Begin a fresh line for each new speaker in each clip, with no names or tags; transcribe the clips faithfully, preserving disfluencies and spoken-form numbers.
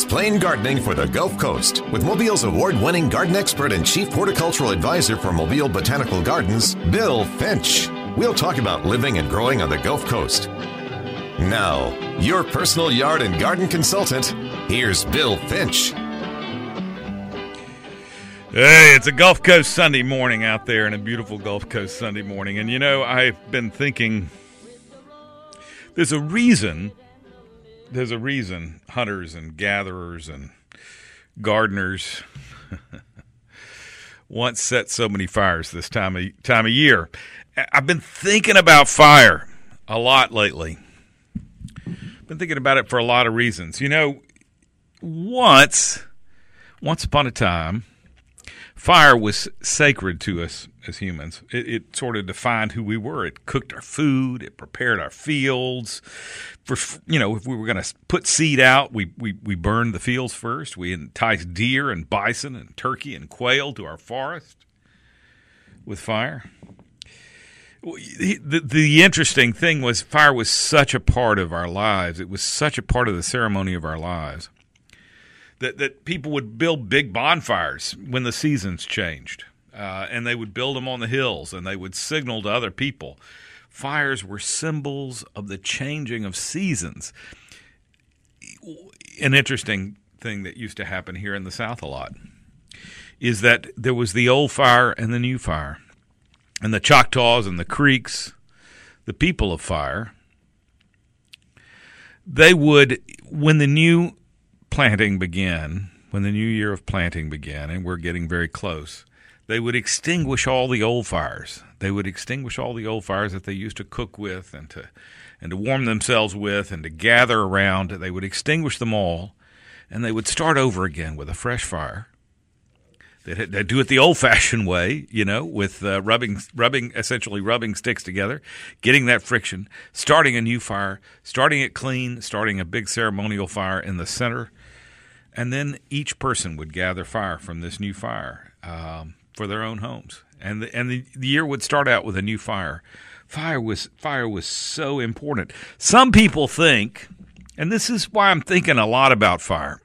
Explain Gardening for the Gulf Coast with Mobile's award-winning garden expert and chief horticultural advisor for Mobile Botanical Gardens, Bill Finch. We'll talk about living and growing on the Gulf Coast. Now, your personal yard and garden consultant, here's Bill Finch.
Hey, it's a Gulf Coast Sunday morning out there, and a beautiful Gulf Coast Sunday morning. And, you know, I've been thinking there's a reason, there's a reason hunters and gatherers and gardeners once set so many fires this time of, time of year. I've been thinking about fire a lot lately. Been thinking about it for a lot of reasons. You know, once, once upon a time, fire was sacred to us as humans. It, it sort of defined who we were. It cooked our food. It prepared our fields. For you know, if we were going to put seed out, we, we, we burned the fields first. We enticed deer and bison and turkey and quail to our forest with fire. The, the interesting thing was fire was such a part of our lives. It was such a part of the ceremony of our lives that, that people would build big bonfires when the seasons changed, uh, and they would build them on the hills, and they would signal to other people. Fires were symbols of the changing of seasons. An interesting thing that used to happen here in the South a lot is that there was the old fire and the new fire. And the Choctaws and the Creeks, the people of fire, they would, when the new planting began, when the new year of planting began, and we're getting very close, they would extinguish all the old fires. They would extinguish all the old fires that they used to cook with and to and to warm themselves with and to gather around. They would extinguish them all, and they would start over again with a fresh fire. They'd, they'd do it the old-fashioned way, you know, with uh, rubbing, rubbing, essentially rubbing sticks together, getting that friction, starting a new fire, starting it clean, starting a big ceremonial fire in the center, and then each person would gather fire from this new fire um, for their own homes, and the, and the, the year would start out with a new fire. Fire was fire was so important. Some people think, and this is why I'm thinking a lot about fire.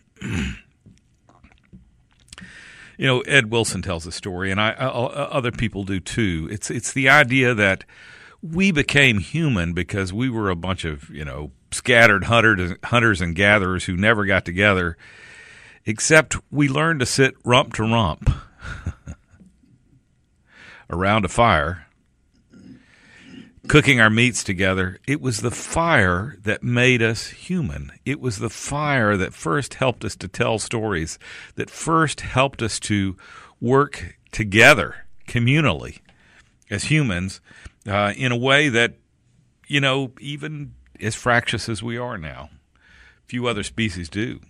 You know, Ed Wilson tells a story, and I, uh, other people do too. It's it's the idea that we became human because we were a bunch of, you know, scattered hunters, hunters and gatherers who never got together, except we learned to sit rump to rump around a fire, cooking our meats together. It was the fire that made us human. It was the fire that first helped us to tell stories, that first helped us to work together communally as humans uh, in a way that, you know, even as fractious as we are now, few other species do.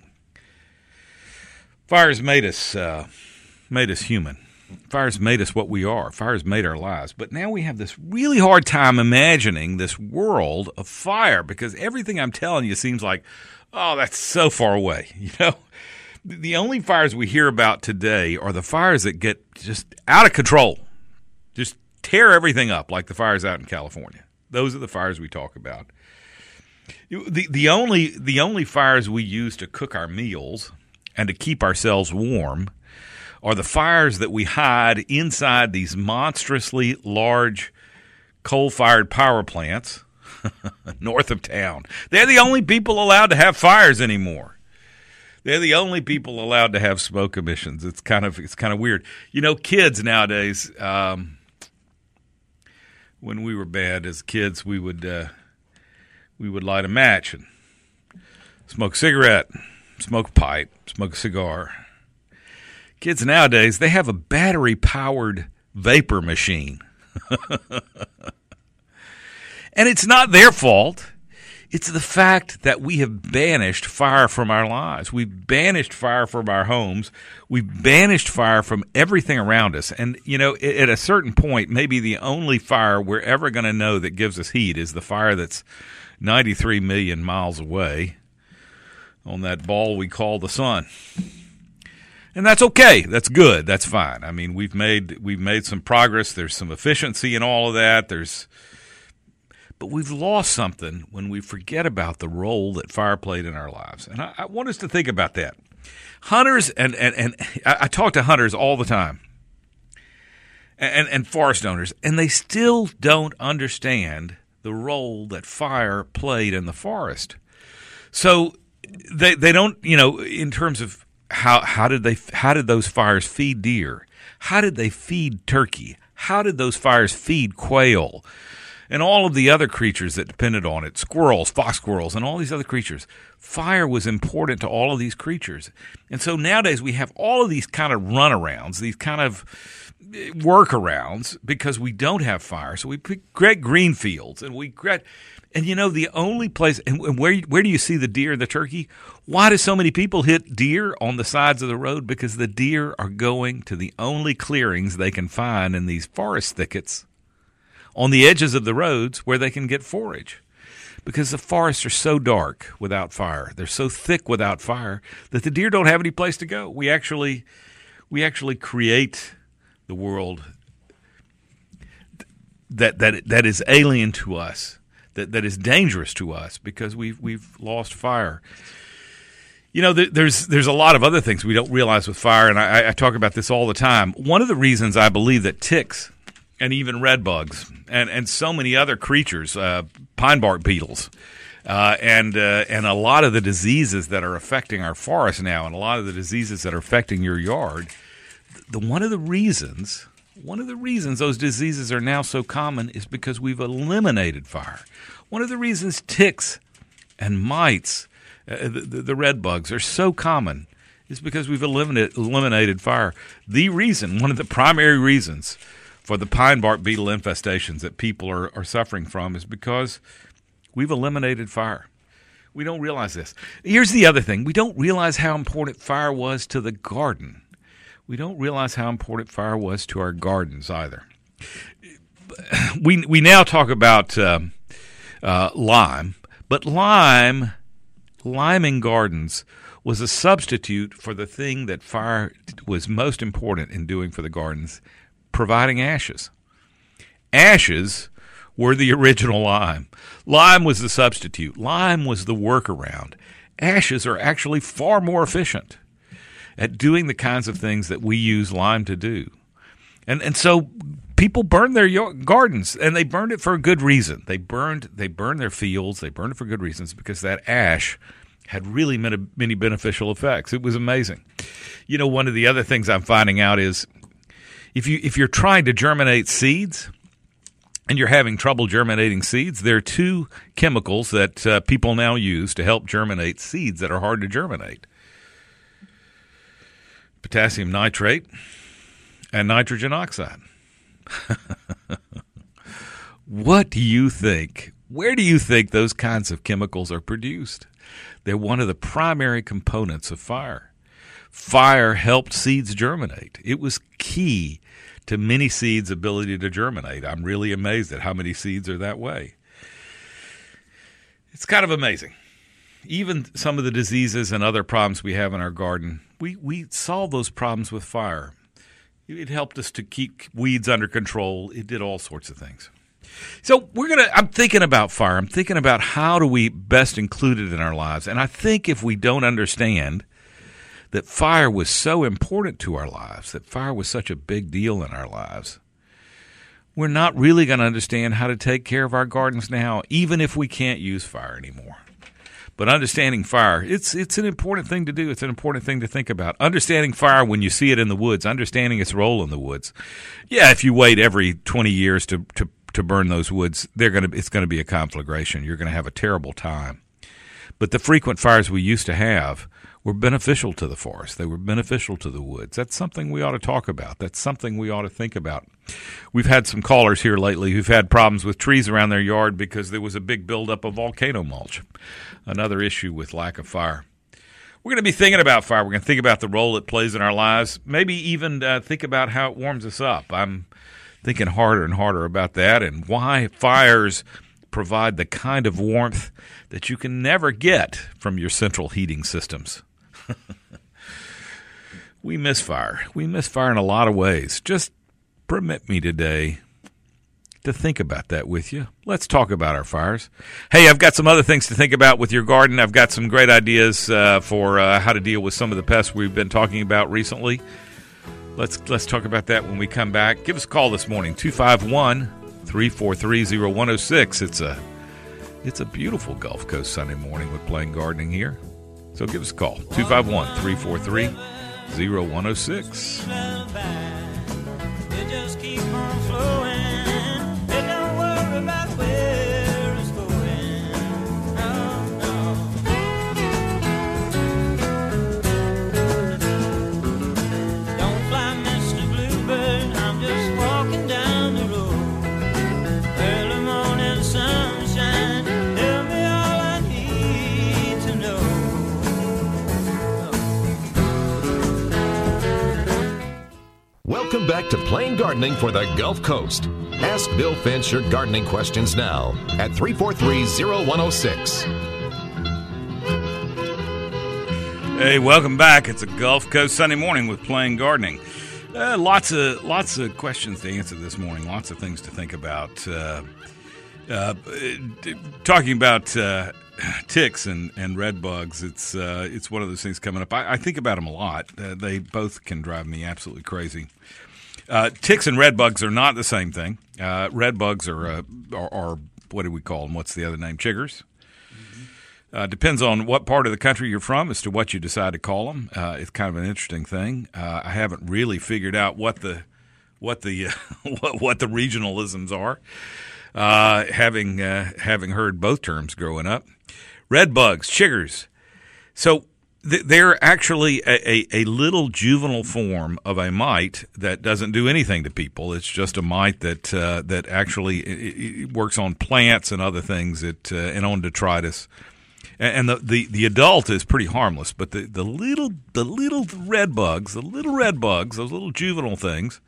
Fire's made us, uh, made us human. Fire's made us what we are. Fire's made our lives. But now we have this really hard time imagining this world of fire because everything I'm telling you seems like, oh, that's so far away. You know, the only fires we hear about today are the fires that get just out of control, just tear everything up like the fires out in California. Those are the fires we talk about. The, the only, the only fires we use to cook our meals and to keep ourselves warm are the fires that we hide inside these monstrously large coal-fired power plants north of town. They're the only people allowed to have fires anymore. They're the only people allowed to have smoke emissions. It's kind of it's kind of weird. You know, kids nowadays, um, when we were bad as kids, we would uh, we would light a match and smoke a cigarette, smoke a pipe, smoke a cigar. Kids nowadays, they have a battery-powered vapor machine. And it's not their fault. It's the fact that we have banished fire from our lives. We've banished fire from our homes. We've banished fire from everything around us. And, you know, at a certain point, maybe the only fire we're ever going to know that gives us heat is the fire that's ninety-three million miles away on that ball we call the sun. And that's okay. That's good. That's fine. I mean, we've made we've made some progress. There's some efficiency in all of that. There's, But we've lost something when we forget about the role that fire played in our lives. And I, I want us to think about that. Hunters, and, and, and I, I talk to hunters all the time, and, and forest owners, and they still don't understand the role that fire played in the forest. So they they don't, you know, in terms of how how did they how did those fires feed deer? How did they feed turkey? How did those fires feed quail? And all of the other creatures that depended on it, squirrels, fox squirrels, and all these other creatures. Fire was important to all of these creatures. And so nowadays we have all of these kind of runarounds, these kind of workarounds, because we don't have fire. So we create green fields, and we create, and you know, the only place, and where where do you see the deer and the turkey? Why do so many people hit deer on the sides of the road? Because the deer are going to the only clearings they can find in these forest thickets on the edges of the roads where they can get forage, because the forests are so dark without fire. They're so thick without fire that the deer don't have any place to go. We actually, we actually create the world that that that is alien to us, that that is dangerous to us, because we've we've lost fire. You know, there's there's a lot of other things we don't realize with fire, and I, I talk about this all the time. One of the reasons I believe that ticks and even red bugs and, and so many other creatures, uh, pine bark beetles, uh, and uh, and a lot of the diseases that are affecting our forests now, and a lot of the diseases that are affecting your yard, the one of the reasons, one of the reasons those diseases are now so common is because we've eliminated fire. One of the reasons ticks and mites, uh, the, the, the red bugs, are so common is because we've eliminated, eliminated fire. The reason, one of the primary reasons for the pine bark beetle infestations that people are, are suffering from is because we've eliminated fire. We don't realize this. Here's the other thing. We don't realize how important fire was to the garden. We don't realize how important fire was to our gardens either. We we now talk about uh, uh, lime, but lime, liming gardens was a substitute for the thing that fire was most important in doing for the gardens, providing ashes. Ashes were the original lime. Lime was the substitute. Lime was the workaround. Ashes are actually far more efficient at doing the kinds of things that we use lime to do. And and so people burned their gardens, and they burned it for a good reason. They burned they burned their fields. They burned it for good reasons, because that ash had really many, many beneficial effects. It was amazing. You know, one of the other things I'm finding out is if you if you're trying to germinate seeds and you're having trouble germinating seeds, there are two chemicals that uh, people now use to help germinate seeds that are hard to germinate: potassium nitrate and nitrogen oxide. What do you think? Where do you think those kinds of chemicals are produced? They're one of the primary components of fire. Fire helped seeds germinate. It was key to many seeds' ability to germinate. I'm really amazed at how many seeds are that way. It's kind of amazing. Even some of the diseases and other problems we have in our garden, we, we solve those problems with fire. It helped us to keep weeds under control. It did all sorts of things. So we're gonna. I'm thinking about fire. I'm thinking about how do we best include it in our lives. And I think if we don't understand that fire was so important to our lives, that fire was such a big deal in our lives, we're not really going to understand how to take care of our gardens now, even if we can't use fire anymore. But understanding fire, it's it's an important thing to do. It's an important thing to think about. Understanding fire when you see it in the woods, understanding its role in the woods. Yeah, if you wait every twenty years to to, to burn those woods, they're gonna it's going to be a conflagration. You're going to have a terrible time. But the frequent fires we used to have were beneficial to the forest. They were beneficial to the woods. That's something we ought to talk about. That's something we ought to think about. We've had some callers here lately who've had problems with trees around their yard because there was a big buildup of volcano mulch. Another issue with lack of fire. We're going to be thinking about fire. We're going to think about the role it plays in our lives. Maybe even uh, think about how it warms us up. I'm thinking harder and harder about that and why fires provide the kind of warmth that you can never get from your central heating systems. We miss fire. We miss fire in a lot of ways. Just permit me today to think about that with you. Let's talk about our fires. Hey, I've got some other things to think about with your garden. I've got some great ideas uh, for uh, how to deal with some of the pests we've been talking about recently. Let's let's talk about that when we come back. Give us a call this morning, two five one, three four three, zero one zero six. It's a it's a beautiful Gulf Coast Sunday morning with Plain Gardening here. So give us a call, two five one, three four three, zero one zero six.
Welcome back to Plain Gardening for the Gulf Coast. Ask Bill Finch your gardening questions now at three four three, zero one zero six.
Hey, welcome back. It's a Gulf Coast Sunday morning with Plain Gardening. Uh, lots of lots of questions to answer this morning. Lots of things to think about. Uh, uh, talking about uh, ticks and, and red bugs, it's uh, it's one of those things coming up. I, I think about them a lot. Uh, they both can drive me absolutely crazy. Uh, ticks and red bugs are not the same thing. Uh, red bugs are, uh, are, are, what do we call them? What's the other name? Chiggers. Mm-hmm. Uh, depends on what part of the country you're from as to what you decide to call them. Uh, it's kind of an interesting thing. Uh, I haven't really figured out what the what the uh, what, what the regionalisms are. Uh, having uh, having heard both terms growing up, red bugs, chiggers. So th- they're actually a, a, a little juvenile form of a mite that doesn't do anything to people. It's just a mite that uh, that actually it, it works on plants and other things. It uh, and on detritus. And the, the, the adult is pretty harmless, but the, the little the little red bugs, the little red bugs, those little juvenile things,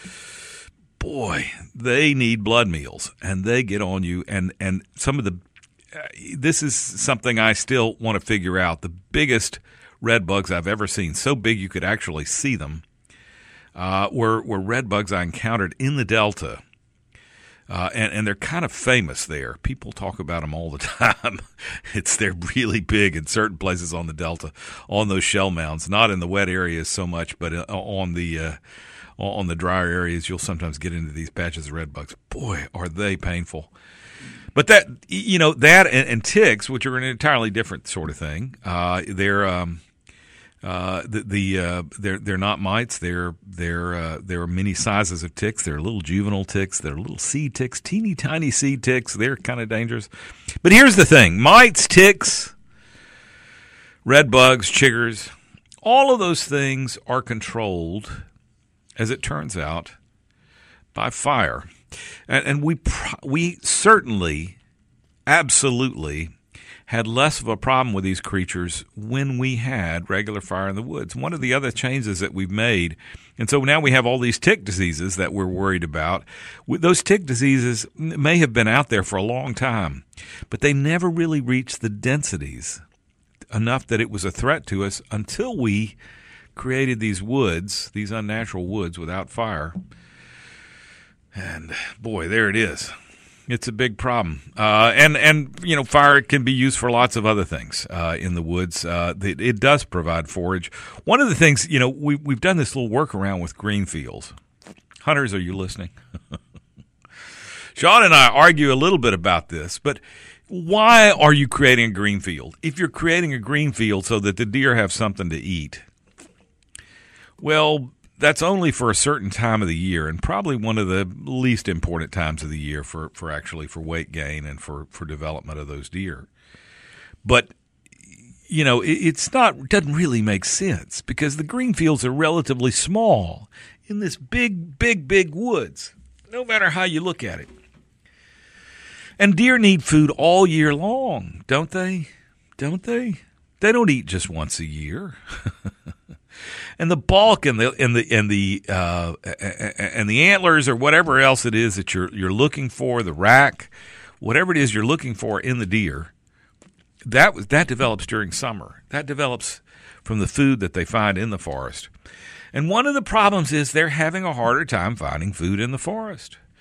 boy, they need blood meals, and they get on you. And, and some of the uh, this is something I still want to figure out. The biggest red bugs I've ever seen, so big you could actually see them, uh, were were red bugs I encountered in the Delta. Uh, and, and they're kind of famous there. People talk about them all the time. It's they're really big in certain places on the Delta, on those shell mounds. Not in the wet areas so much, but on the uh, on the drier areas, you'll sometimes get into these patches of red bugs. Boy, are they painful! But that you know that and, and ticks, which are an entirely different sort of thing. Uh, they're um, Uh, the, the uh, they're they're not mites. They're they're uh, they're many sizes of ticks. They're little juvenile ticks. They're little seed ticks, teeny tiny seed ticks. They're kind of dangerous. But here's the thing: mites, ticks, red bugs, chiggers, all of those things are controlled, as it turns out, by fire, and, and we pro- we certainly, absolutely, had less of a problem with these creatures when we had regular fire in the woods. One of the other changes that we've made, and so now we have all these tick diseases that we're worried about. Those tick diseases may have been out there for a long time, but they never really reached the densities enough that it was a threat to us until we created these woods, these unnatural woods without fire. And boy, there it is. It's a big problem. Uh, and, and, you know, fire can be used for lots of other things uh, in the woods. Uh, it, it does provide forage. One of the things, you know, we, we've done this little workaround with green fields. Hunters, are you listening? Sean and I argue a little bit about this, but why are you creating a green field? If you're creating a green field so that the deer have something to eat, well, that's only for a certain time of the year, and probably one of the least important times of the year for, for actually for weight gain and for, for development of those deer. But, you know, it, it's not, it doesn't really make sense because the green fields are relatively small in this big, big, big woods, no matter how you look at it. And deer need food all year long, don't they? Don't they? They don't eat just once a year. And the bulk and the and the and the uh, and the antlers or whatever else it is that you're you're looking for, the rack, whatever it is you're looking for in the deer, that that develops during summer. That develops from the food that they find in the forest. And one of the problems is they're having a harder time finding food in the forest.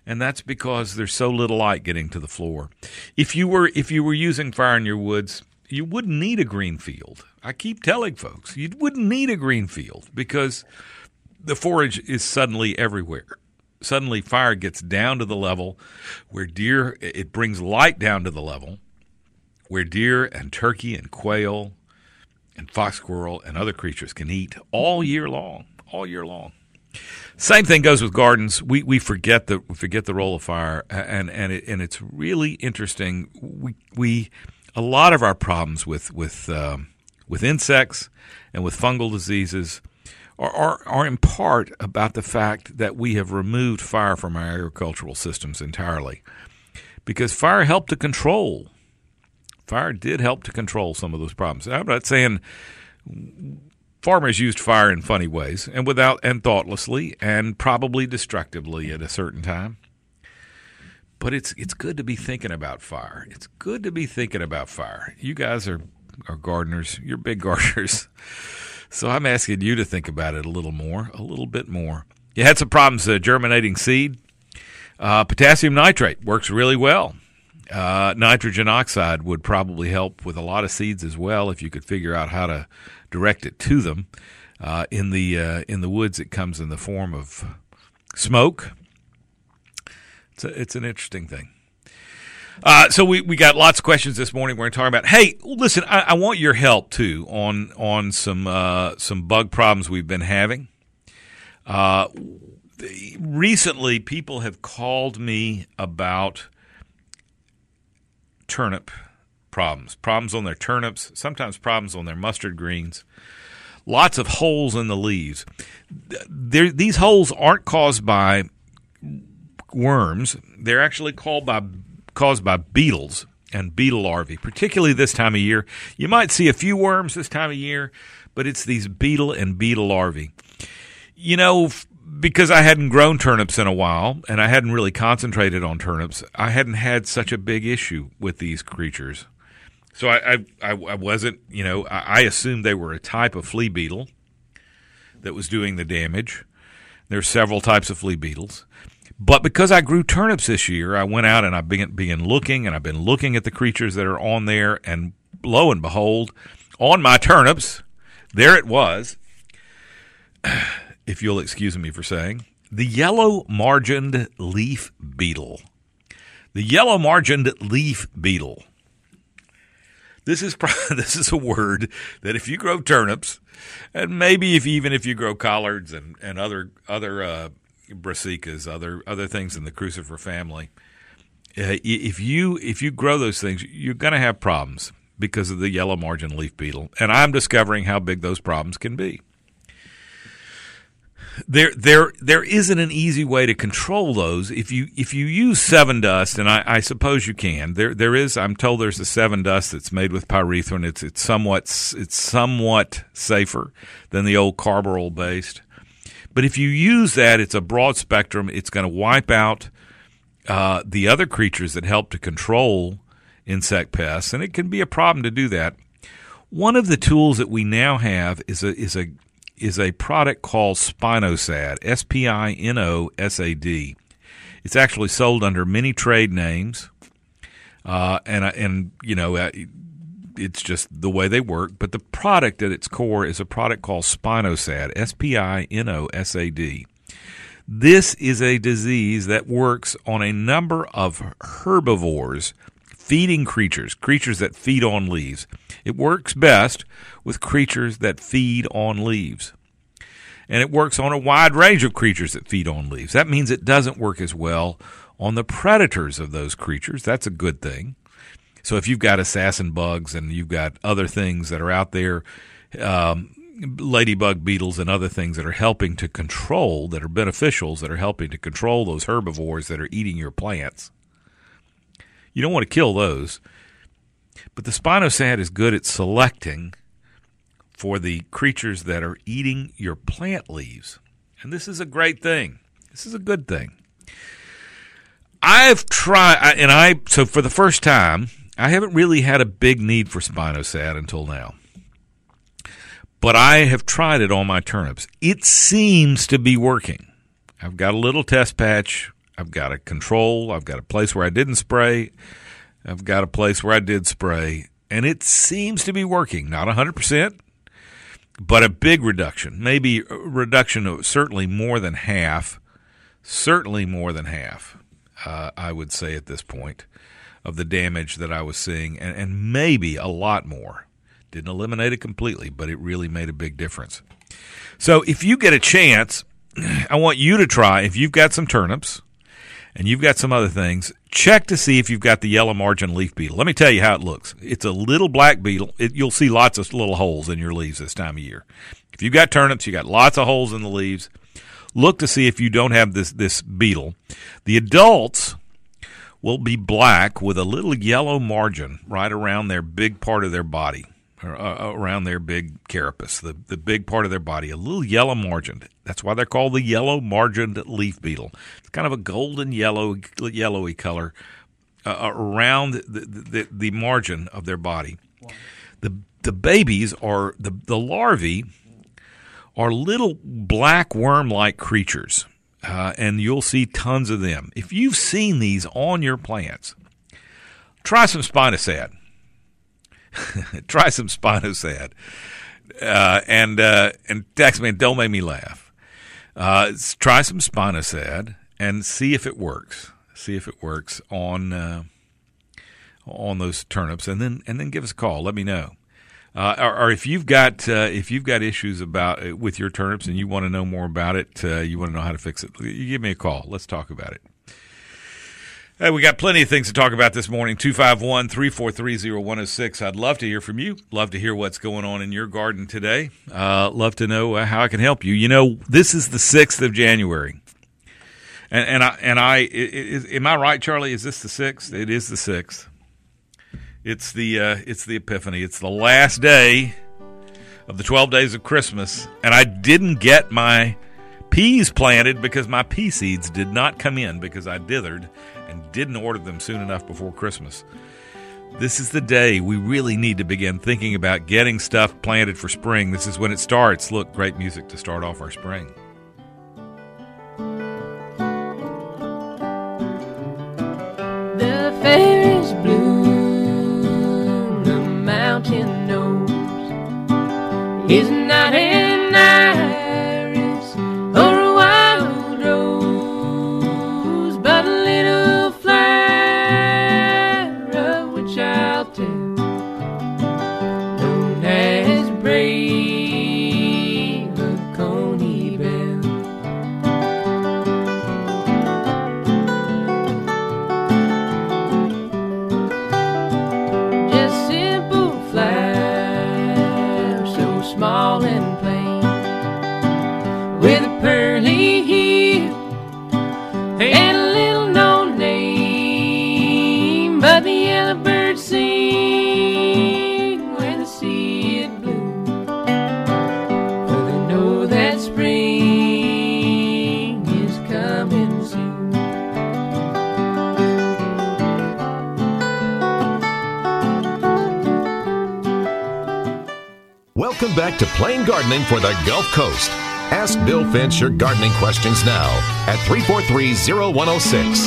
and that's because there's so little light getting to the floor. If you were if you were using fire in your woods, you wouldn't need a green field. I keep telling folks, you wouldn't need a green field because the forage is suddenly everywhere. Suddenly fire gets down to the level where deer, it brings light down to the level where deer and turkey and quail and fox squirrel and other creatures can eat all year long, all year long. Same thing goes with gardens. We we forget the we forget the role of fire, and and it, and it's really interesting. We we a lot of our problems with with um, with insects and with fungal diseases are, are are in part about the fact that we have removed fire from our agricultural systems entirely, because fire helped to control. Fire did help to control some of those problems. I'm not saying farmers used fire in funny ways and without and thoughtlessly and probably destructively at a certain time. But it's it's good to be thinking about fire. It's good to be thinking about fire. You guys are, are gardeners. You're big gardeners. So I'm asking you to think about it a little more, a little bit more. You had some problems uh, germinating seed. Uh, potassium nitrate works really well. Uh, nitrogen oxide would probably help with a lot of seeds as well if you could figure out how to direct it to them. Uh, in the uh, in the woods, it comes in the form of smoke. It's a, it's an interesting thing. Uh, so we, we got lots of questions this morning. We're going to talk about. Hey, listen, I, I want your help too on on some uh, some bug problems we've been having. Uh, recently, people have called me about turnip problems, problems on their turnips, sometimes problems on their mustard greens, lots of holes in the leaves. They're, these holes aren't caused by worms. They're actually called by, caused by beetles and beetle larvae, particularly this time of year. You might see a few worms this time of year, but it's these beetle and beetle larvae. You know, because I hadn't grown turnips in a while, and I hadn't really concentrated on turnips, I hadn't had such a big issue with these creatures. So I, I, I wasn't, you know, I, I assumed they were a type of flea beetle that was doing the damage. There's several types of flea beetles. But because I grew turnips this year, I went out and I've been, began looking, and I've been looking at the creatures that are on there, and lo and behold, on my turnips, there it was. If you'll excuse me for saying, the yellow margined leaf beetle. The yellow margined leaf beetle. This is this is a word that if you grow turnips, and maybe if even if you grow collards and, and other other uh, brassicas, other other things in the crucifer family, uh, if you if you grow those things, you're going to have problems because of the yellow margined leaf beetle. And I'm discovering how big those problems can be. There, there, there isn't an easy way to control those. If you if you use Sevin Dust, and I, I suppose you can, there there is. I'm told there's a Sevin Dust that's made with pyrethrin. It's it's somewhat it's somewhat safer than the old carbaryl based. But if you use that, it's a broad spectrum. It's going to wipe out uh, the other creatures that help to control insect pests, and it can be a problem to do that. One of the tools that we now have is a is a is a product called Spinosad, S P I N O S A D. It's actually sold under many trade names, uh, and and you know it's just the way they work. But the product at its core is a product called Spinosad, S P I N O S A D. This is a disease that works on a number of herbivores, feeding creatures, creatures that feed on leaves. It works best with creatures that feed on leaves. And it works on a wide range of creatures that feed on leaves. That means it doesn't work as well on the predators of those creatures. That's a good thing. So if you've got assassin bugs and you've got other things that are out there, um, ladybug beetles and other things that are helping to control, that are beneficials, that are helping to control those herbivores that are eating your plants, you don't want to kill those. But the Spinosad is good at selecting for the creatures that are eating your plant leaves. And this is a great thing. This is a good thing. I've tried, and I, so for the first time, I haven't really had a big need for Spinosad until now. But I have tried it on my turnips. It seems to be working. I've got a little test patch I've got a control. I've got a place where I didn't spray. I've got a place where I did spray. And it seems to be working. Not one hundred percent, but a big reduction. Maybe a reduction of certainly more than half. Certainly more than half, uh, I would say at this point, of the damage that I was seeing. And, and maybe a lot more. Didn't eliminate it completely, but it really made a big difference. So if you get a chance, I want you to try, if you've got some turnips and you've got some other things, check to see if you've got the yellow margin leaf beetle. Let me tell you how it looks. It's a little black beetle. It, you'll see lots of little holes in your leaves this time of year. If you've got turnips, you got lots of holes in the leaves. Look to see if you don't have this, this beetle. The adults will be black with a little yellow margin right around their big part of their body. Or, uh, around their big carapace, the, the big part of their body, a little yellow margined. That's why they're called the yellow margined leaf beetle. It's kind of a golden yellow, yellowy color uh, around the, the, the margin of their body. Wow. The the babies are, the, the larvae are little black worm-like creatures, uh, and you'll see tons of them. If you've seen these on your plants, try some spinosad. Try some spinosad, uh, and uh, and Taxman, don't make me laugh. Uh, try some spinosad and see if it works. See if it works on uh, on those turnips, and then and then give us a call. Let me know. Uh, or, or if you've got uh, if you've got issues about uh, with your turnips and you want to know more about it, uh, you want to know how to fix it. You give me a call. Let's talk about it. Hey, we got plenty of things to talk about this morning. two five one, three four three, zero one zero six. I'd love to hear from you. Love to hear what's going on in your garden today. Uh, love to know uh, how I can help you. You know, this is the sixth of January. And, and I, and I, is, am I right, Charlie? Is this the sixth? It is the sixth. It's the, uh, it's the Epiphany. It's the last day of the twelve days of Christmas. And I didn't get my peas planted because my pea seeds did not come in because I dithered and didn't order them soon enough before Christmas. This is the day we really need to begin thinking about getting stuff planted for spring. This is when it starts. Look, great music to start off our spring.
The fairies bloom, the mountain knows, is not an iris or a wild rose, but a little flower of which I'll tell, known as brave Coney Bell. Just simple flower, so small and plain, with a pearly heel and a little known name, but the yellow birds sing when they see it bloom, for they know that spring is coming soon.
Welcome back to Plain Gardening for the Gulf Coast. Ask Bill Finch your gardening questions now at three four three, zero one zero six.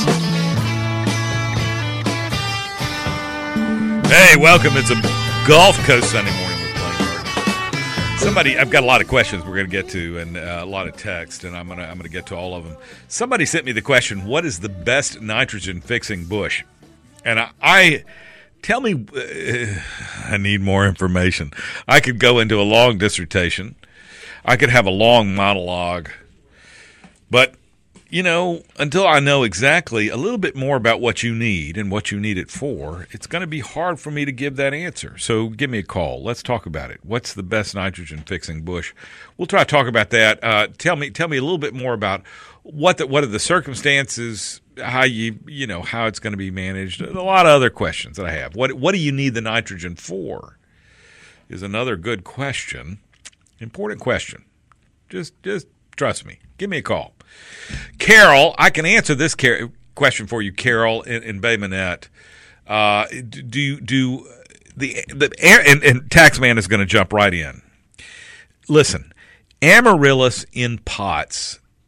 Hey, welcome. It's a Gulf Coast Sunday morning with Plain Gardening. Somebody, I've got a lot of questions we're going to get to, and uh, a lot of text, and I'm going to I'm going to get to all of them. Somebody sent me the question: what is the best nitrogen fixing bush? And I, I tell me, uh, I need more information. I could go into a long dissertation. I could have a long monologue, but, you know, until I know exactly a little bit more about what you need and what you need it for, it's going to be hard for me to give that answer. So give me a call. Let's talk about it. What's the best nitrogen fixing bush? We'll try to talk about that. Uh, tell me, tell me a little bit more about what the, what are the circumstances, how you, you know, how it's going to be managed. A lot of other questions that I have. What, what do you need the nitrogen for? Is another good question. Important question. Just just trust me. Give me a call. Carol, I can answer this car- question for you, Carol, in, in Bay Minette. Uh, do do the the and, and Taxman is going to jump right in. Listen, amaryllis in pots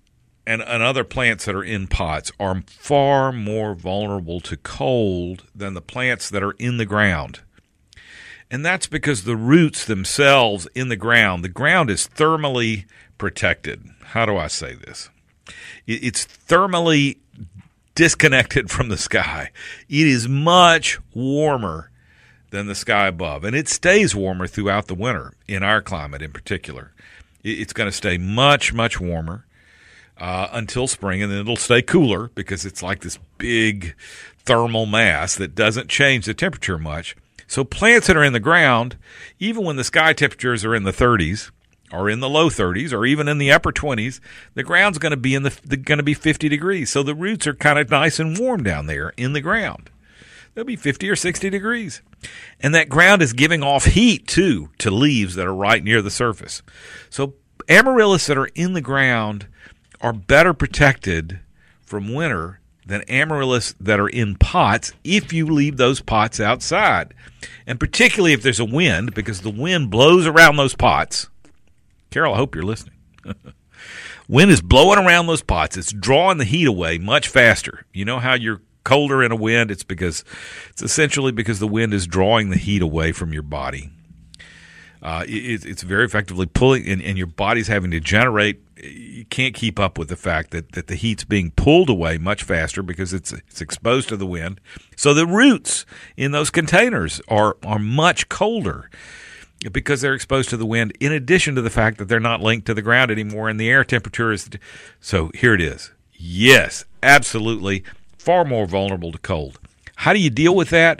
and, and other plants that are in pots are far more vulnerable to cold than the plants that are in the ground. And that's because the roots themselves in the ground, the ground is thermally protected. How do I say this? It's thermally disconnected from the sky. It is much warmer than the sky above, and it stays warmer throughout the winter in our climate in particular. It's going to stay much, much warmer uh, until spring, and then it'll stay cooler because it's like this big thermal mass that doesn't change the temperature much. So plants that are in the ground, even when the sky temperatures are in the thirties or in the low thirties or even in the upper twenties, the ground's going to be in the, the going to be fifty degrees. So the roots are kind of nice and warm down there in the ground. They'll be fifty or sixty degrees. And that ground is giving off heat, too, to leaves that are right near the surface. So amaryllis that are in the ground are better protected from winter than amaryllis that are in pots if you leave those pots outside. And particularly if there's a wind, because the wind blows around those pots. Carol, I hope you're listening. Wind is blowing around those pots. It's drawing the heat away much faster. You know how you're colder in a wind? It's because it's essentially because the wind is drawing the heat away from your body. Uh, it, it's very effectively pulling, and, and your body's having to generate. You can't keep up with the fact that, that the heat's being pulled away much faster because it's it's exposed to the wind. So the roots in those containers are are much colder because they're exposed to the wind, in addition to the fact that they're not linked to the ground anymore, and the air temperature is. So here it is. Yes, absolutely, far more vulnerable to cold. How do you deal with that?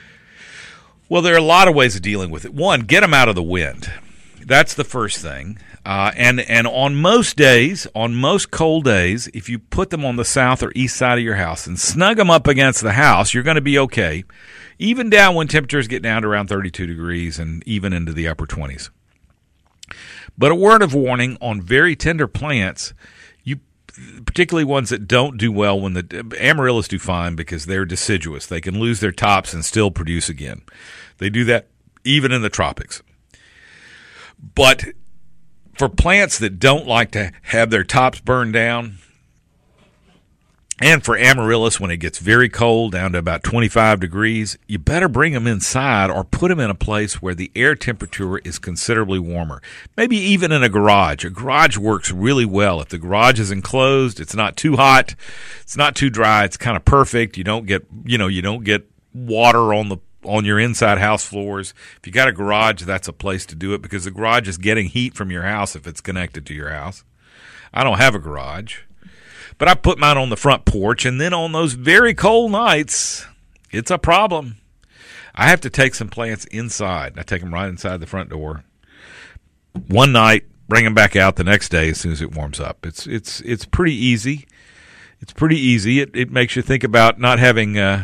Well, there are a lot of ways of dealing with it. One, get them out of the wind. That's the first thing. Uh, and, and on most days, on most cold days, if you put them on the south or east side of your house and snug them up against the house, you're going to be okay, even down when temperatures get down to around thirty-two degrees and even into the upper twenties. But a word of warning on very tender plants, you particularly ones that don't do well when the amaryllis do fine because they're deciduous. They can lose their tops and still produce again. They do that even in the tropics. But for plants that don't like to have their tops burned down, and for amaryllis when it gets very cold, down to about twenty-five degrees, you better bring them inside or put them in a place where the air temperature is considerably warmer. Maybe even in a garage. A garage works really well. If the garage is enclosed, it's not too hot, it's not too dry, it's kind of perfect. You don't get, you know, you don't get water on the on your inside house floors. If you got a garage, that's a place to do it because the garage is getting heat from your house if it's connected to your house. I don't have a garage, but I put mine on the front porch, and then on those very cold nights, it's a problem. I have to take some plants inside. I take them right inside the front door. One night, bring them back out the next day as soon as it warms up. It's it's it's pretty easy. It's pretty easy. It it makes you think about not having uh,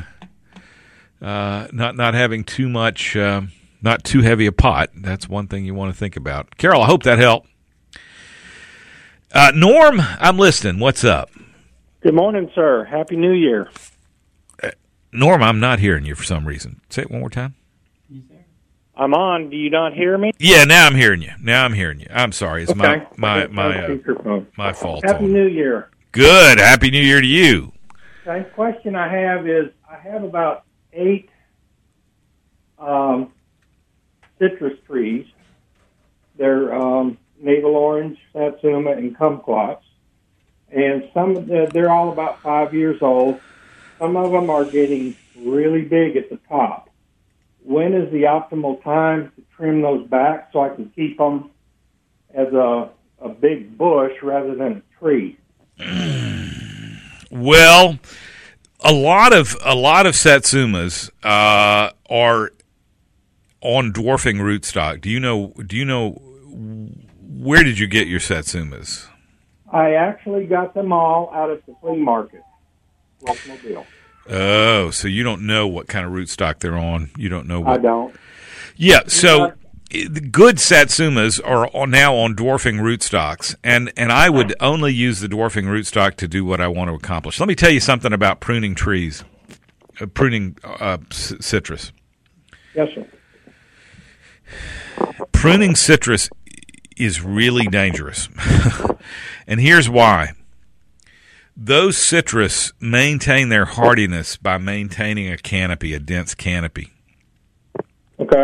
uh, not not having too much, uh, not too heavy a pot. That's one thing you want to think about. Carol, I hope that helped. Uh, Norm, I'm listening. What's up?
Good morning, sir. Happy New Year.
Uh, Norm, I'm not hearing you for some reason. Say it one more time.
I'm on. Do you not hear me?
Yeah, now I'm hearing you. Now I'm hearing you. I'm sorry. It's
okay.
my my
okay.
my uh, my fault.
Happy
on.
New Year.
Good. Happy New Year to you.
The question I have is, I have about eight um, citrus trees. They're um, navel orange, satsuma, and kumquats. And some of the, they're all about five years old. Some of them are getting really big at the top. When is the optimal time to trim those back so I can keep them as a, a big bush rather than a tree?
Well, a lot of a lot of satsumas uh, are on dwarfing rootstock. Do you know? Do you know where did you get your satsumas?
I actually got them all out at the flea market, Mobile.
Oh, so you don't know what kind of rootstock they're on. You don't know what.
I don't.
Yeah, so the good satsumas are now on dwarfing rootstocks, and, and I would only use the dwarfing rootstock to do what I want to accomplish. Let me tell you something about pruning trees, uh, pruning uh, c- citrus.
Yes, sir.
Pruning citrus is really dangerous, and here's why. those citrus maintain their hardiness by maintaining a canopy, a dense canopy.
Okay.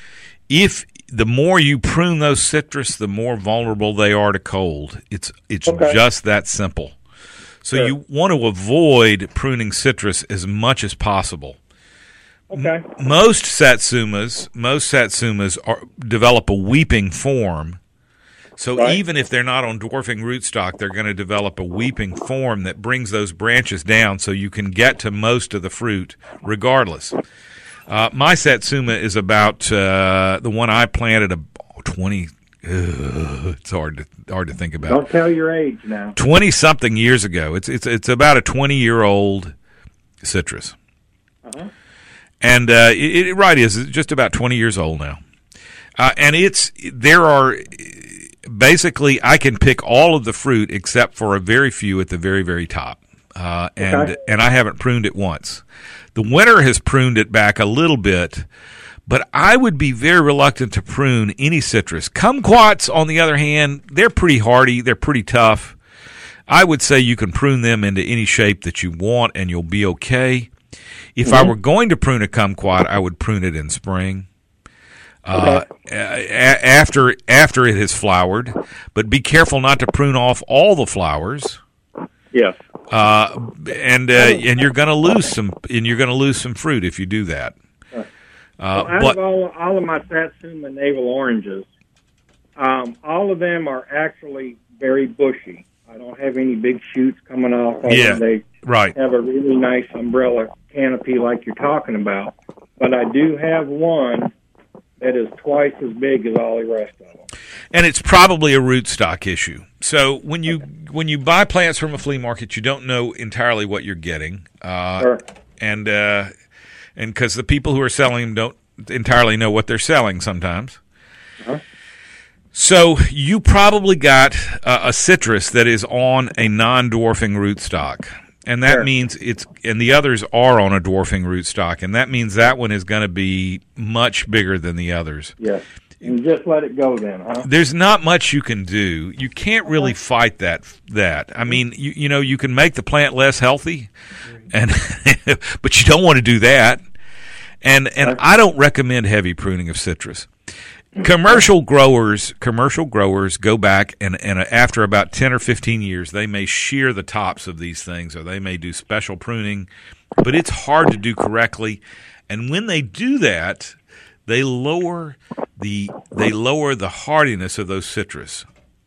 If the more you prune those citrus, the more vulnerable they are to cold. It's it's
Okay.
just that simple. So
Sure.
you want to avoid pruning citrus as much as possible.
Okay.
Most satsumas, most satsumas are, develop a weeping form. So
Right.
even if they're not on dwarfing rootstock, they're going to develop a weeping form that brings those branches down so you can get to most of the fruit regardless. Uh, my satsuma is about uh, the one I planted a twenty. Ugh, it's hard to hard to think about.
Don't tell your age now.
Twenty something years ago. It's it's it's about a twenty year old citrus,
Uh-huh.
and uh, it, it right is it's just about twenty years old now, uh, and it's there are basically I can pick all of the fruit except for a very few at the very very top, uh, and
Okay.
and I haven't pruned it once. The winter has pruned it back a little bit, but I would be very reluctant to prune any citrus. Kumquats, on the other hand, they're pretty hardy. They're pretty tough. I would say you can prune them into any shape that you want, and you'll be okay. If
Mm-hmm.
I were going to prune a kumquat, I would prune it in spring. Uh, a- a- after after it has flowered, but be careful not to prune off all the flowers.
Yes.
Uh, and uh, and you're going to lose some and you're going to lose some fruit if you do that. Uh,
Well, out
but
of all, all of my Satsuma navel oranges, um, all of them are actually very bushy. I don't have any big shoots coming off. of
Yeah.
them. They
right,
have a really nice umbrella canopy like you're talking about. But I do have one that is twice as big as all the rest of them.
and it's probably a rootstock issue. So when you when you buy plants from a flea market, you don't know entirely what you're getting, uh,
Sure.
and uh, and because the people who are selling them don't entirely know what they're selling sometimes.
Uh-huh.
So you probably got uh, a citrus that is on a non-dwarfing rootstock, and that
Sure.
means it's and the others are on a dwarfing rootstock, and that means that one is going to be much bigger than the others.
Yes. And just let it go then, huh?
There's not much you can do. You can't really fight that. That I mean, you you know, you can make the plant less healthy, and but you don't want to do that. And and I don't recommend heavy pruning of citrus. Commercial growers, commercial growers go back and, and after about ten or fifteen years, they may shear the tops of these things, or they may do special pruning, but it's hard to do correctly. And when they do that, they lower the they lower the hardiness of those citrus.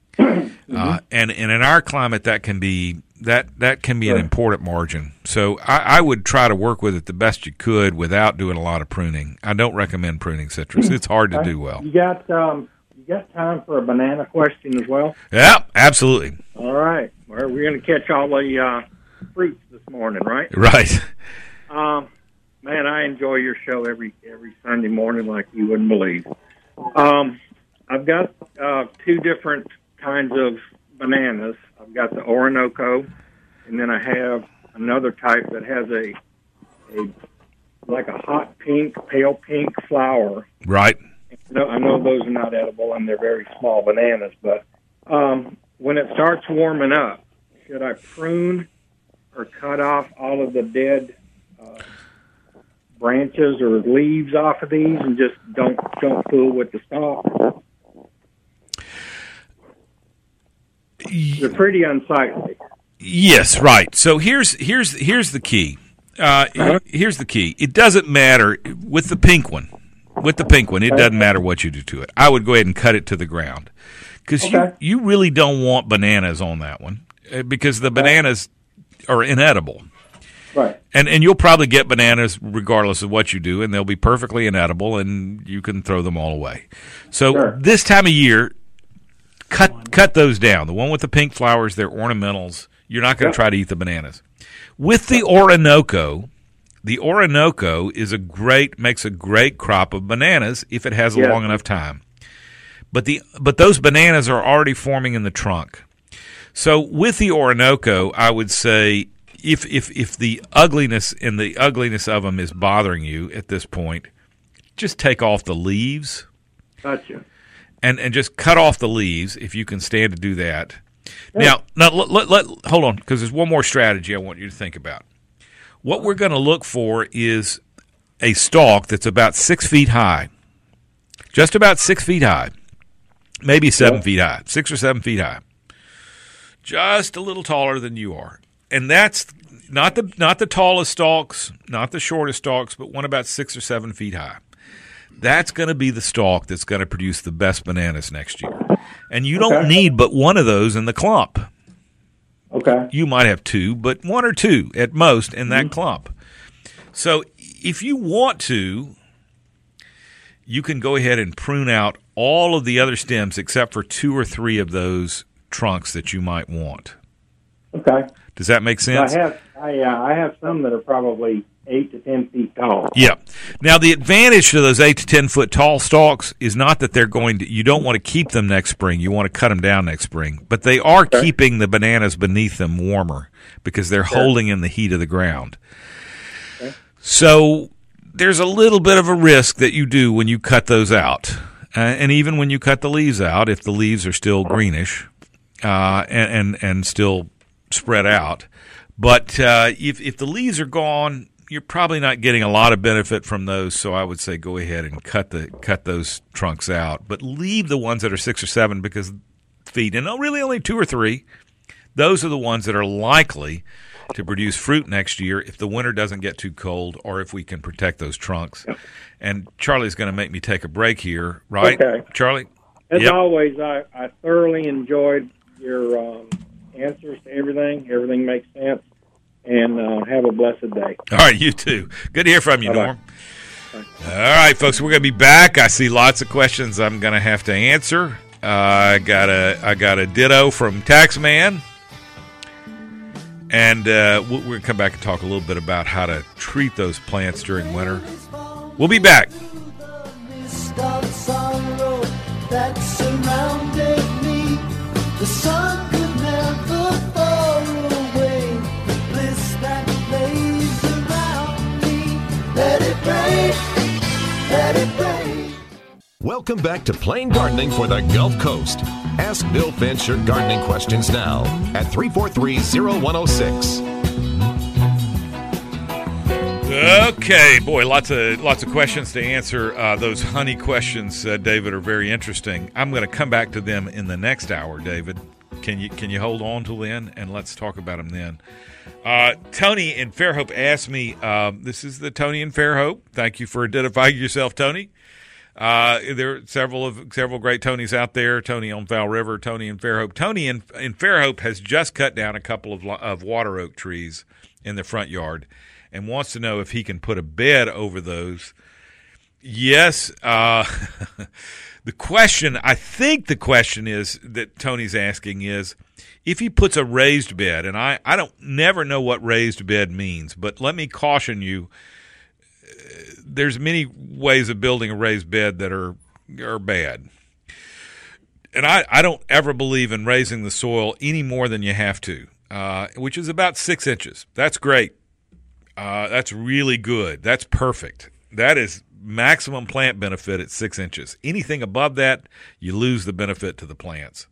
Uh, and, and in our climate, that can be that that can be an important margin. So I, I would try to work with it the best you could without doing a lot of pruning. I don't recommend pruning citrus; it's hard to do well.
You got um, you got time for a banana question as well?
Yeah, absolutely.
All right. Well, we're going to catch all the uh, fruits this morning, right?
Right.
Um, man, I enjoy your show every every Sunday morning like you wouldn't believe. Um, I've got uh, two different kinds of bananas. I've got the Orinoco, and then I have another type that has a a like a hot pink, pale pink flower.
Right.
No, I know those are not edible and they're very small bananas, but um, when it starts warming up, should I prune or cut off all of the dead uh, branches or leaves off of these and just don't don't fool with the stalk? They're pretty unsightly.
Yes, right. So here's here's here's the key. Uh,
Uh-huh.
Here's the key. It doesn't matter with the pink one. With the pink one, it doesn't matter what you do to it. I would go ahead and cut it to the ground because
Okay.
you, you really don't want bananas on that one uh, because the bananas are inedible.
Right.
And and you'll probably get bananas regardless of what you do, and they'll be perfectly inedible, and you can throw them all away. So
Sure.
this time of year, cut cut those down. The one with the pink flowers, they're ornamentals. You're not going to
Yep.
try to eat the bananas. With the Orinoco, the Orinoco is a great makes a great crop of bananas if it has a
Yes.
long enough time. But the but those bananas are already forming in the trunk. So with the Orinoco, I would say if if if the ugliness and the ugliness of them is bothering you at this point, just take off the leaves
Gotcha.
and and just cut off the leaves if you can stand to do that. Now, now let, let, let, hold on, because there's one more strategy I want you to think about. What we're going to look for is a stalk that's about six feet high, just about six feet high, maybe seven yeah. feet high, six or seven feet high, just a little taller than you are. And that's not the not the tallest stalks, not the shortest stalks, but one about six or seven feet high. That's going to be the stalk that's going to produce the best bananas next year. And you don't okay. need but one of those in the clump.
Okay.
You might have two, but one or two at most in that mm-hmm. clump. So if you want to, you can go ahead and prune out all of the other stems except for two or three of those trunks that you might want.
Okay.
Does that make sense?
I have I, uh, I have some that are probably eight to ten feet tall.
Yeah. Now the advantage to those eight to ten foot tall stalks is not that they're going to. You don't want to keep them next spring. You want to cut them down next spring. But they are okay. keeping the bananas beneath them warmer because they're sure. holding in the heat of the ground. Okay. So there's a little bit of a risk that you do when you cut those out, uh, and even when you cut the leaves out, if the leaves are still greenish uh, and, and and still spread out. But uh, if if the leaves are gone, you're probably not getting a lot of benefit from those. So I would say go ahead and cut the cut those trunks out, but leave the ones that are six or seven because feet, and really only two or three. Those are the ones that are likely to produce fruit next year if the winter doesn't get too cold or if we can protect those trunks. Yep. And Charlie's going to make me take a break here, right?
Okay.
Charlie?
As
yep.
always, I, I thoroughly enjoyed your um, answers to everything. Everything makes sense. And uh, have a blessed day.
All right, you too. Good to hear from you,
Bye-bye.
Norm. Bye. All right, folks, we're going to be back. I see lots of questions I'm going to have to answer. Uh, I got a I got a ditto from Taxman. And uh, we're going to come back and talk a little bit about how to treat those plants during winter. We'll be back.
Welcome back to Plain Gardening for the Gulf Coast. Ask Bill Finch your gardening questions now at three four three, zero one zero six.
Okay, boy, lots of lots of questions to answer. Uh, those honey questions, uh, David, are very interesting. I'm going to come back to them in the next hour, David. Can you can you hold on till then, and let's talk about them then. Uh, Tony in Fairhope asked me, um, this is the Tony in Fairhope. Thank you for identifying yourself, Tony. Uh, there are several of several great Tonys out there. Tony on Fowl River, Tony in Fairhope. Tony in, in Fairhope has just cut down a couple of, of water oak trees in the front yard and wants to know if he can put a bed over those. Yes. Uh, the question, I think the question is that Tony's asking is if he puts a raised bed, and I, I don't never know what raised bed means, but let me caution you. There's many ways of building a raised bed that are are bad. And I, I don't ever believe in raising the soil any more than you have to, uh, which is about six inches. That's great. Uh, that's really good. That's perfect. That is maximum plant benefit at six inches. Anything above that, you lose the benefit to the plants.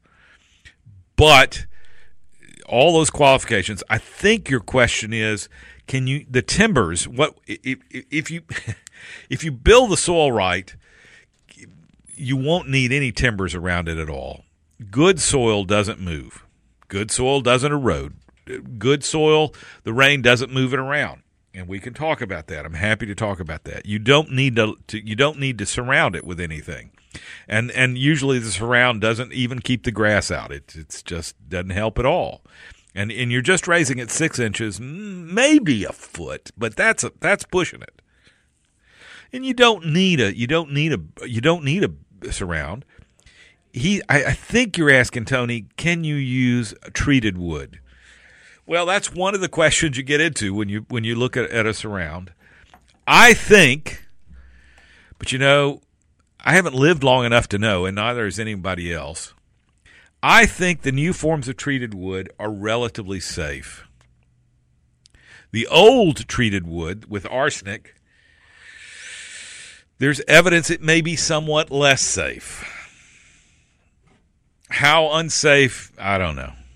But all those qualifications, I think your question is, can you the timbers? What if, if you if you build the soil right, you won't need any timbers around it at all. Good soil doesn't move. Good soil doesn't erode. Good soil, the rain doesn't move it around, and we can talk about that. I'm happy to talk about that. You don't need to, to you don't need to surround it with anything, and and usually the surround doesn't even keep the grass out. It it's just doesn't help at all. And and you're just raising it six inches, maybe a foot, but that's a, that's pushing it. And you don't need a you don't need a you don't need a surround. He, I, I think you're asking, Tony, can you use treated wood? Well, that's one of the questions you get into when you when you look at, at a surround. I think, but you know, I haven't lived long enough to know, and neither has anybody else. I think the new forms of treated wood are relatively safe. The old treated wood with arsenic, there's evidence it may be somewhat less safe. How unsafe, I don't know.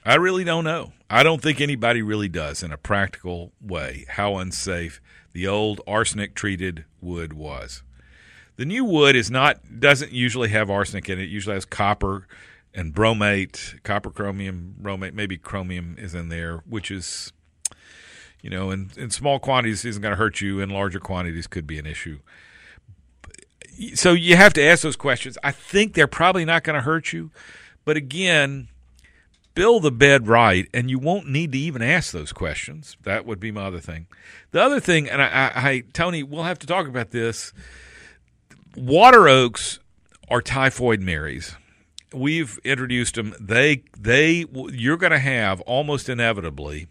I really don't know. I don't think anybody really does in a practical way how unsafe the old arsenic-treated wood was. The new wood is not doesn't usually have arsenic in it. It usually has copper and bromate, copper, chromium, bromate, maybe chromium is in there, which is, you know, in, in small quantities isn't going to hurt you. In larger quantities could be an issue. So you have to ask those questions. I think they're probably not going to hurt you. But again, build the bed right, and you won't need to even ask those questions. That would be my other thing. The other thing, and I, I, I Tony, we'll have to talk about this. Water oaks are typhoid Marys. We've introduced them. They, they, you're going to have almost inevitably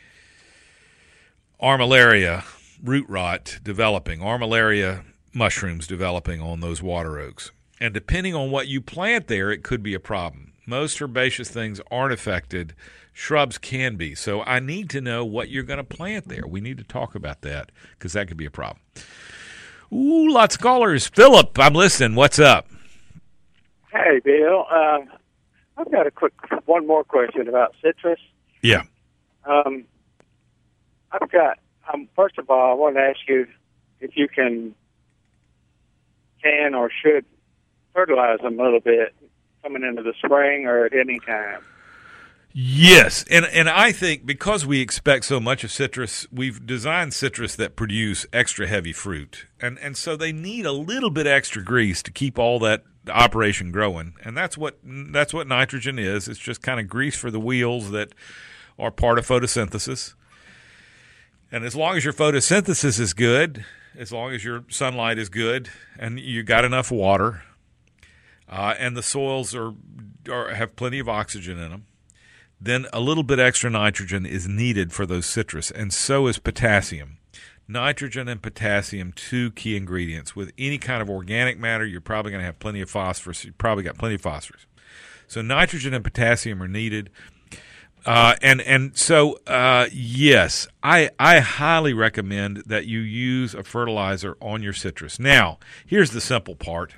armillaria root rot developing, armillaria mushrooms developing on those water oaks. And depending on what you plant there, it could be a problem. Most herbaceous things aren't affected. Shrubs can be. So I need to know what you're going to plant there. We need to talk about that because that could be a problem. Ooh, lots of callers. Philip, I'm listening. What's up?
Hey, Bill. Uh, I've got a quick one more question about citrus.
Yeah.
Um, I've got, um, first of all, I want to ask you if you can, can or should fertilize them a little bit coming into the spring or at any time.
Yes, and and I think because we expect so much of citrus, we've designed citrus that produce extra heavy fruit, and and so they need a little bit extra grease to keep all that operation growing, and that's what that's what nitrogen is. It's just kind of grease for the wheels that are part of photosynthesis. And as long as your photosynthesis is good, as long as your sunlight is good, and you got enough water, uh, and the soils are, are have plenty of oxygen in them, then a little bit extra nitrogen is needed for those citrus, and so is potassium. Nitrogen and potassium, two key ingredients. With any kind of organic matter, you're probably going to have plenty of phosphorus. You've probably got plenty of phosphorus. So nitrogen and potassium are needed. Uh, and and so, uh, yes, I, I highly recommend that you use a fertilizer on your citrus. Now, here's the simple part.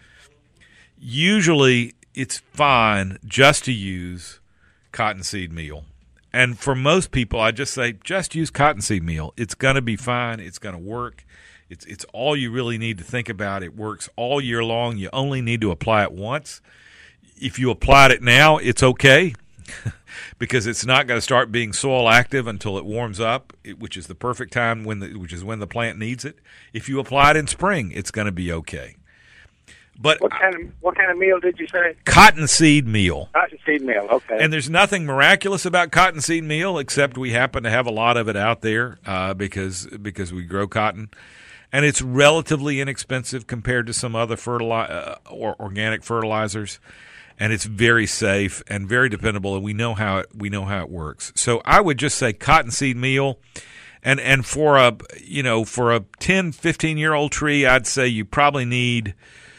Usually, it's fine just to use cottonseed meal. And for most people, I just say, just use cottonseed meal. It's going to be fine. It's going to work. It's it's all you really need to think about. It works all year long. You only need to apply it once. If you applied it now, it's okay because it's not going to start being soil active until it warms up, which is the perfect time, when the, which is when the plant needs it. If you apply it in spring, it's going to be okay. But
what kind of what kind of meal did you say?
Cottonseed meal.
Cottonseed meal, okay.
And there's nothing miraculous about cottonseed meal except we happen to have a lot of it out there uh, because because we grow cotton, and it's relatively inexpensive compared to some other fertili- uh, or organic fertilizers, and it's very safe and very dependable, and we know how it we know how it works. So I would just say cottonseed meal. And and for a you know for a ten, fifteen year old tree, I'd say you probably need,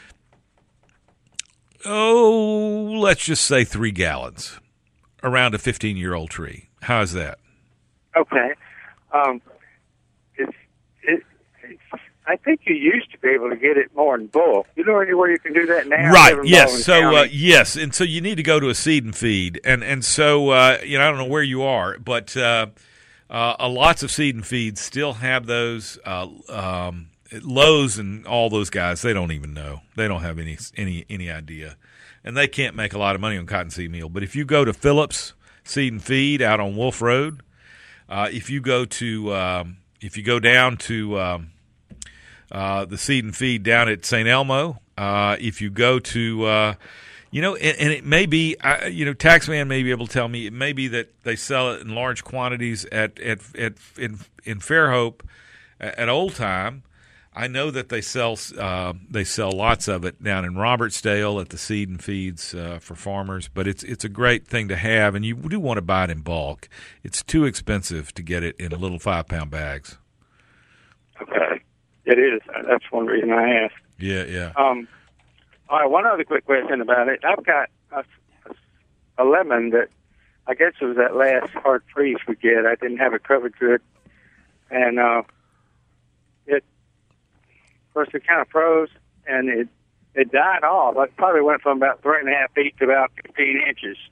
oh, let's just say three gallons around a fifteen-year-old tree. How's that?
Okay. Um, it's, it, it's, I think you used to be able to get it more in bulk. You know anywhere you can do that now?
Right, yes. So, uh, yes, and so you need to go to a seed and feed. And, and so, uh, you know, I don't know where you are, but uh, uh, lots of seed and feeds still have those. Uh, um Lowe's and all those guys, they don't even know. They don't have any any any idea. And they can't make a lot of money on cottonseed meal. But if you go to Phillips Seed and Feed out on Wolf Road, uh, if you go to um, if you go down to um, uh, the Seed and Feed down at Saint Elmo, uh, if you go to uh, you know, and, and it may be, uh, you know, Taxman may be able to tell me. It may be that they sell it in large quantities at at at in in Fairhope at Old Time. I know that they sell uh, they sell lots of it down in Robertsdale at the Seed and Feeds uh, for farmers, but it's it's a great thing to have, and you do want to buy it in bulk. It's too expensive to get it in little five pound bags.
Okay, it is. That's one reason I asked.
Yeah, yeah.
Um, all right. One other quick question about it. I've got a, a lemon that I guess it was that last hard freeze we get. I didn't have it covered good, and uh, it. First, it kind of froze, and it it died off. It probably went from about three and a half feet to about fifteen inches.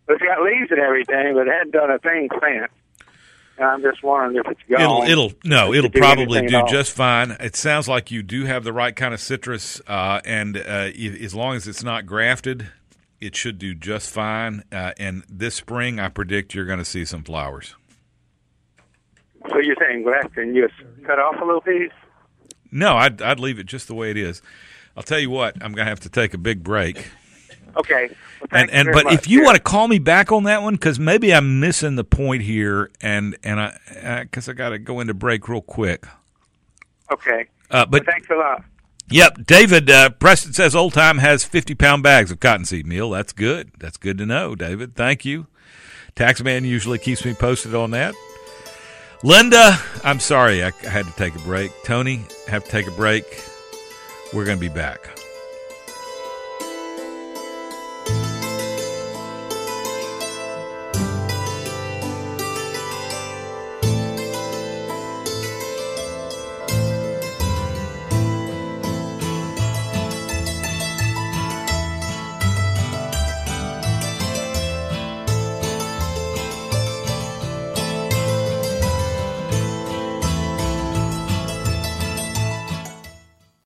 It's got leaves and everything, but it hadn't done a thing since. And I'm just wondering if it's gone.
It'll, it'll no, it'll
do
probably do
anything at all.
just fine. It sounds like you do have the right kind of citrus, uh, and uh, i- as long as it's not grafted, it should do just fine. Uh, and this spring, I predict you're going to see some flowers.
So you're saying graft and just cut off a little piece?
No, I'd, I'd leave it just the way it is. I'll tell you what, I'm going to have to take a big break.
Okay. Well,
And
thank you
and
very
but
much.
if you
Yeah.
want to call me back on that one, because maybe I'm missing the point here, and and I because I got to go into break real quick.
Okay.
Uh, but
Well, thanks a lot.
Yep, David uh, Preston says Old Time has fifty pound bags of cottonseed meal. That's good. That's good to know, David. Thank you. Taxman usually keeps me posted on that. Linda, I'm sorry I, I had to take a break. Tony, have to take a break. We're going to be back.